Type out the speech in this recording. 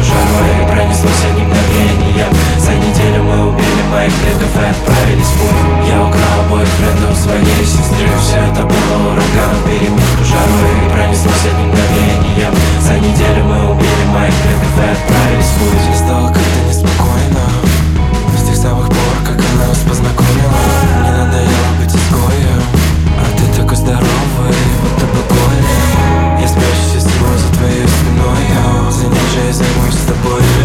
жару, и пронеслось одним мгновением. За неделю мы убили моих предков и отправились в путь. Я украл обоих френдов своей сестры. Все это было ураганом вперемешку, жару, и пронеслось одним мгновением. За неделю мы убили моих предков и отправились в путь. Мне стало как-то неспокойно с тех самых пор, как она нас познакомила. Мне надоело быть изгоем, а ты такой здоровый, будто бы голем. Я спрячусь от всего за твоей спиной, за ней же я займусь с тобой.